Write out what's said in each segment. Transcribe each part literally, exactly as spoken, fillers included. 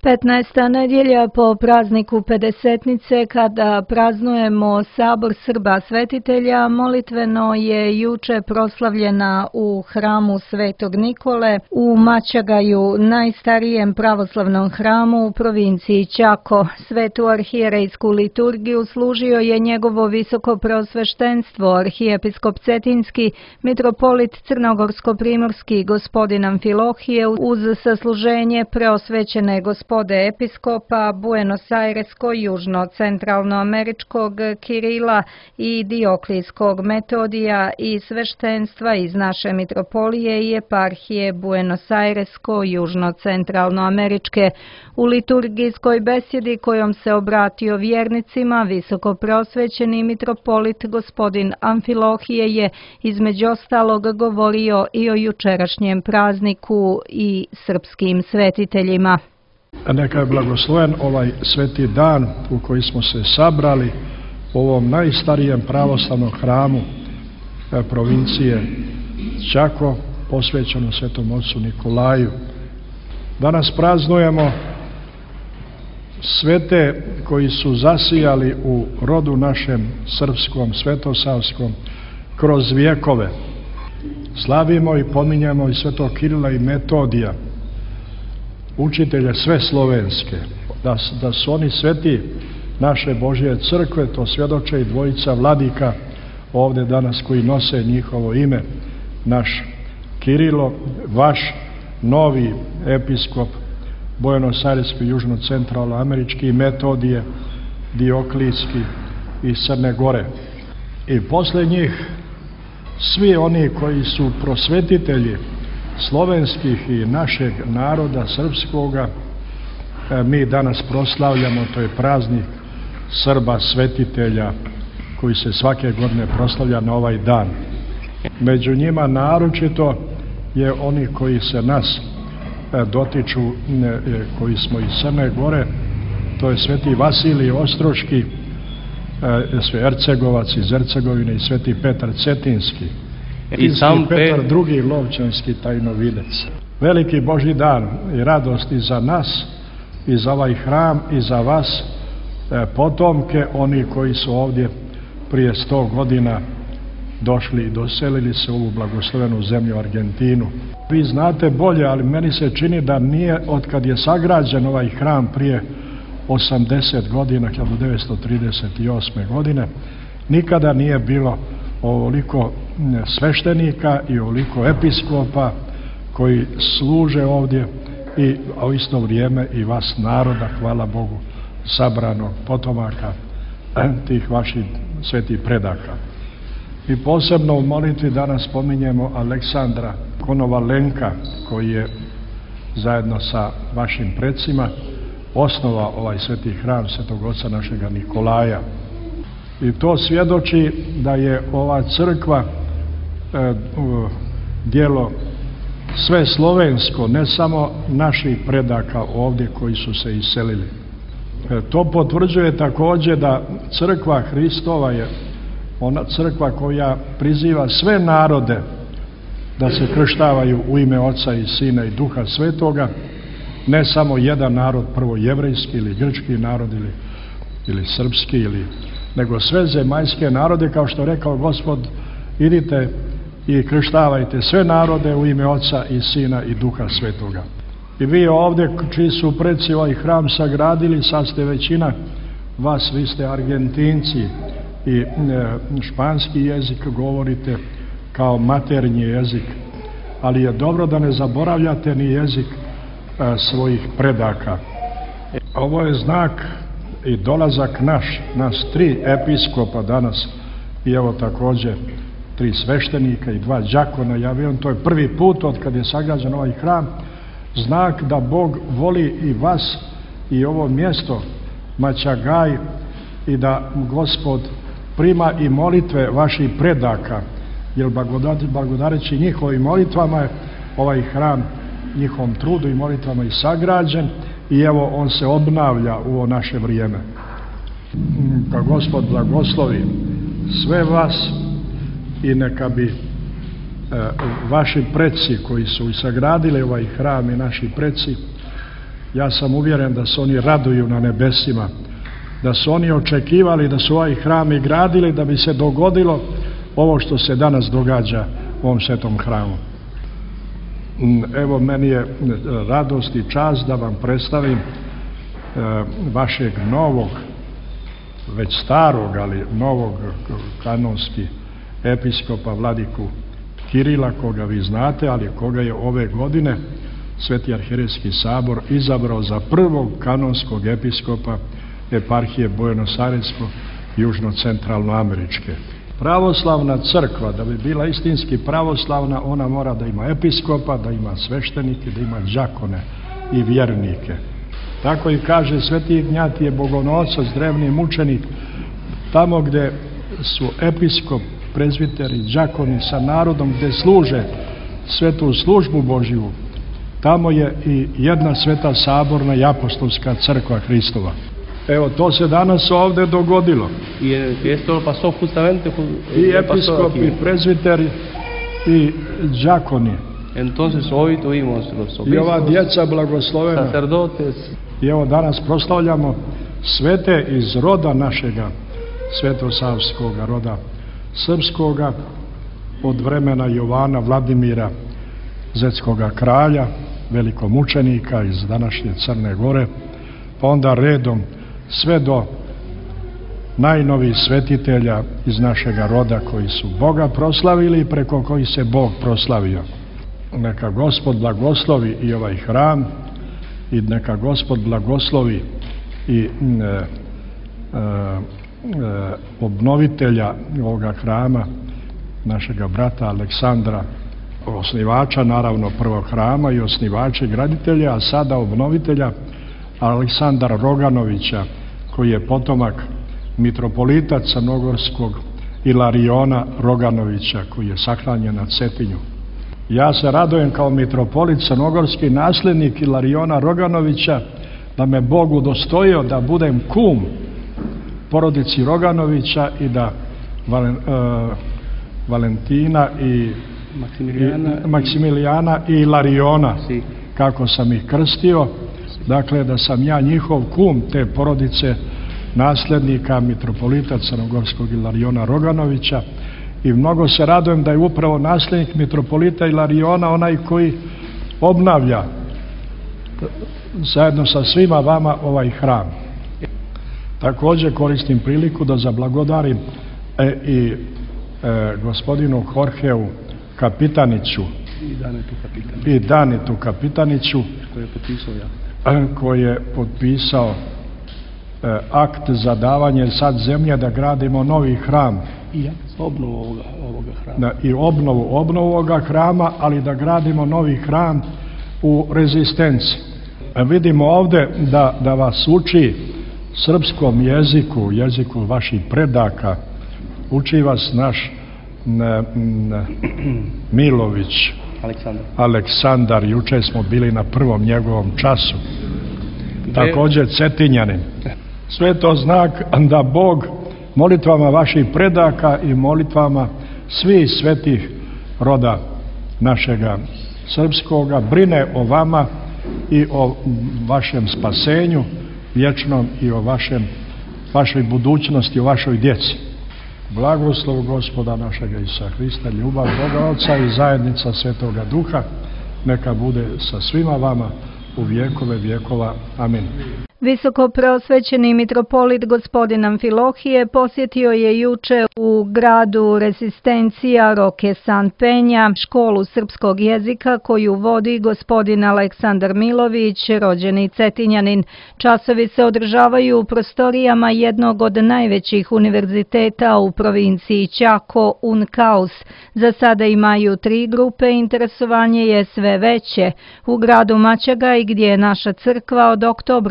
petnaesta nedjelja po prazniku Pedesetnice, kada praznujemo Sabor Srba svetitelja, molitveno je juče proslavljena u hramu Svetog Nikole u Mačagaju, najstarijem pravoslavnom hramu u provinciji Čako. Svetu arhijerejsku liturgiju služio je njegovo visoko preosveštenstvo, arhijepiskop Cetinski, mitropolit Crnogorsko-primorski gospodin Amfilohije, uz sasluženje preosvećene gospodine episkopa Buenos-Airesko-južno-centralnoameričkog Kirila i Dioklijskog Metodija i sveštenstva iz naše mitropolije i eparhije Buenos-Airesko-južno-centralnoameričke. U liturgijskoj besjedi kojom se obratio vjernicima, visoko preosvećeni mitropolit gospodin Amfilohije je između ostalog govorio i o jučerašnjem prazniku i srpskim svetiteljima. Neka je blagosloven ovaj sveti dan u koji smo se sabrali u ovom najstarijem pravoslavnom hramu provincije Čako, posvećenom svetom ocu Nikolaju. Danas praznujemo svete koji su zasijali u rodu našem srpskom, svetosavskom kroz vjekove. Slavimo i pominjamo i svetog Kirila i Metodija, učitelje sve slovenske, da, da su oni sveti naše Božje crkve, to svjedoče i dvojica vladika ovdje danas koji nose njihovo ime, naš Kirilo, vaš novi episkop Buenos-Aireski, južno-centralnoamerički, Metodije, Dioklijski iz Crne Gore. I posle njih svi oni koji su prosvetitelji slovenskih i našeg naroda srpskoga, mi danas proslavljamo, to je praznik Srba svetitelja koji se svake godine proslavlja na ovaj dan. Među njima naročito je oni koji se nas dotiču, koji smo iz Crne Gore, to je sveti Vasilij Ostroški, Ercegovac iz Ercegovine i sveti Petar Cetinski. I sam Petar drugi Lovćanski tajnovidec. Veliki Božji dan i radost i za nas, i za ovaj hram, i za vas, potomke, oni koji su ovdje prije sto godina došli i doselili se u ovu blagoslovenu zemlju Argentinu. Vi znate bolje, ali meni se čini da nije, od kad je sagrađen ovaj hram prije osamdeset godina, hiljadu devetsto trideset osme godine, nikada nije bilo ovoliko sveštenika i ovoliko episkopa koji služe ovdje i u isto vrijeme i vas naroda, hvala Bogu, sabranog potomaka tih vaših svetih predaka. I posebno u molitvi danas spominjemo Aleksandra Konovalenka, koji je zajedno sa vašim predsima osnovao ovaj sveti hram svetog oca našega Nikolaja. I to svjedoči da je ova crkva e, djelo sve slovensko, ne samo naših predaka ovdje koji su se iselili. E, to potvrđuje također da crkva Hristova je ona crkva koja priziva sve narode da se krštavaju u ime Oca i Sina i Duha Svetoga, ne samo jedan narod, prvo jevrejski ili grčki narod ili, ili srpski, ili, nego sve zemaljske narode, kao što je rekao Gospod, idite i krštavajte sve narode u ime Oca i Sina i Duha Svetoga. I vi ovdje, čiji su preci ovaj hram sagradili, sad ste većina vas, vi ste Argentinci i e, španski jezik govorite kao maternji jezik, ali je dobro da ne zaboravljate ni jezik e, svojih predaka. Ovo je znak i dolazak naš, nas tri episkopa danas i evo također tri sveštenika i dva đakona. Ja vjerujem, to je prvi put od kad je sagrađen ovaj hram, znak da Bog voli i vas i ovo mjesto Mačagaj i da Gospod prima i molitve vaših predaka, jer blagodareći njihovim molitvama je ovaj hram njihovom trudu i molitvama i sagrađen i evo on se obnavlja u ovo naše vrijeme. Pa Gospod blagoslovi sve vas i neka bi e, vaši preci koji su sagradili ovaj hram i naši preci Ja sam uvjeren da se oni raduju na nebesima, da su oni očekivali da su ovaj hram i gradili da bi se dogodilo ovo što se danas događa u ovom svetom hramu. Evo, meni je radost i čast da vam predstavim vašeg novog, već starog, ali novog kanonski episkopa vladiku Kirila, koga vi znate, ali koga je ove godine Sveti arhijerejski sabor izabrao za prvog kanonskog episkopa eparhije Bojanosarecko-južno-centralnoameričke. Pravoslavna crkva, da bi bila istinski pravoslavna, ona mora da ima episkopa, da ima sveštenike, da ima đakone i vjernike. Tako i kaže Sveti Ignjatije Bogonosac, drevni mučenik, tamo gdje su episkop, prezbiteri, đakoni sa narodom, gdje služe svetu službu Božju, tamo je i jedna sveta saborna i apostolska crkva Hristova. Evo, to se danas ovdje dogodilo. I episkop, i prezbiteri, i đakoni. Entonces hoy tuvimos los obispos, i ova djeca blagoslovena. sacerdotes. I evo danas proslavljamo svete iz roda našega, svetosavskoga roda srpskoga, od vremena Jovana Vladimira, zetskoga kralja, velikomučenika iz današnje Crne Gore, pa onda redom sve do najnovih svetitelja iz našega roda koji su Boga proslavili i preko kojih se Bog proslavio. Neka Gospod blagoslovi i ovaj hram i neka Gospod blagoslovi i e, e, e, obnovitelja ovoga hrama, našega brata Aleksandra, osnivača naravno prvog hrama i osnivača i graditelja, a sada obnovitelja Aleksandra Roganovića, koji je potomak mitropolita crnogorskog Ilariona Roganovića, koji je sahranjen na Cetinju. Ja se radujem kao mitropolit crnogorski, nasljednik Ilariona Roganovića, da me Bog udostojio da budem kum porodici Roganovića i da Valen, uh, Valentina i Maksimilijana i, Maksimilijana i Ilariona, si. kako sam ih krstio, dakle da sam ja njihov kum te porodice nasljednika mitropolita crnogorskog Ilariona Roganovića. I mnogo se radujem da je upravo nasljednik mitropolita Ilariona onaj koji obnavlja zajedno sa svima vama ovaj hram. Također koristim priliku da zablagodarim e, i e, gospodinu Jorgeu Kapitaniću i Danetu Kapitaniću, i Danetu Kapitaniću koji je potpisao, ja. koji je potpisao e, akt za davanje sad zemlje da gradimo novi hram. I obnovu ovoga, ovoga hrama. Da, i obnovu, obnovu ovoga hrama, ali da gradimo novi hram u Rezistenci. E, vidimo ovdje da, da vas uči srpskom jeziku, jeziku vaših predaka, uči vas naš ne, ne, Milović Aleksandar. Aleksandar, juče smo bili na prvom njegovom času. Također Cetinjanin. Sve to znak da Bog molitvama vaših predaka i molitvama svih svetih roda našega srpskoga brine o vama i o vašem spasenju vječnom i o vašem, vašoj budućnosti, o vašoj djeci. Blagoslov Gospoda našega Isusa Hrista, ljubav Boga Oca i zajednica Svetoga Duha neka bude sa svima vama u vjekove vjekova. Amin. Visoko prosvećeni mitropolit gospodin Amfilohije posjetio je juče u gradu Rezistencija Roque San Peña školu srpskog jezika koju vodi gospodin Aleksandar Milović, rođeni Cetinjanin. Časovi se održavaju u prostorijama jednog od najvećih univerziteta u provinciji Chaco, Uncaus. Za sada imaju tri grupe, interesovanje je sve veće. U gradu Mačagaj, gdje je naša crkva, od oktobra je u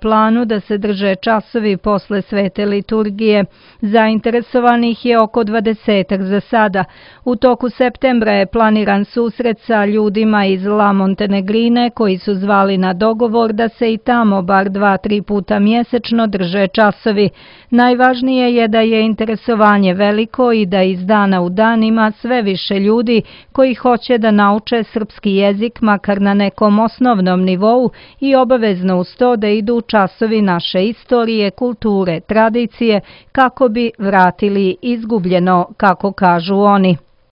planu da se drže časovi posle svete liturgije. Zainteresovanih je oko dvadesetak za sada. U toku septembra je planiran susret sa ljudima iz La Montenegrine koji su zvali na dogovor da se i tamo bar dva, tri puta mjesečno drže časovi. Najvažnije je da je interesovanje veliko i da iz dana u dan ima sve više ljudi koji hoće da nauče srpski jezik makar na nekom osnovnom nivou i obavezno uz to da idu časovi naše istorije, kulture, tradicije kako bi vratili izgubljeno, kako kažu oni.